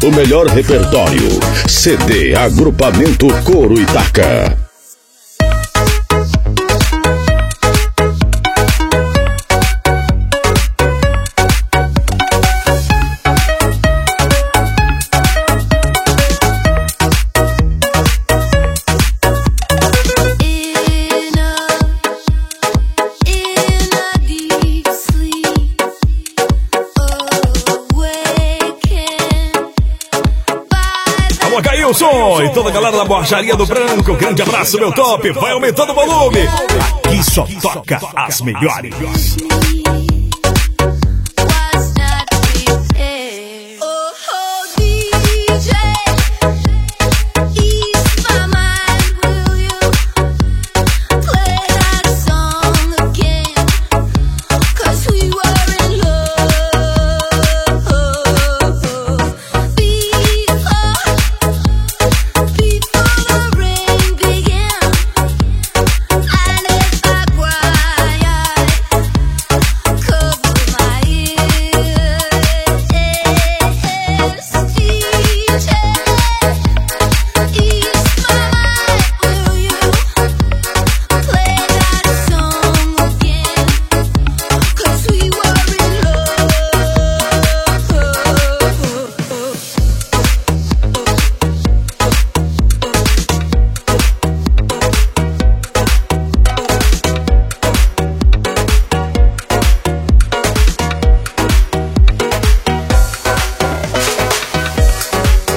o melhor repertório. CD Agrupamento Couro Itaca. E toda a galera da Borracharia do Branco, grande abraço, meu top, vai aumentando o volume, aqui só toca as melhores.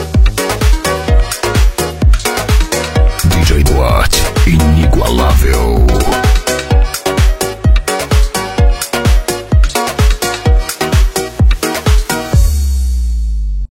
Inigualável.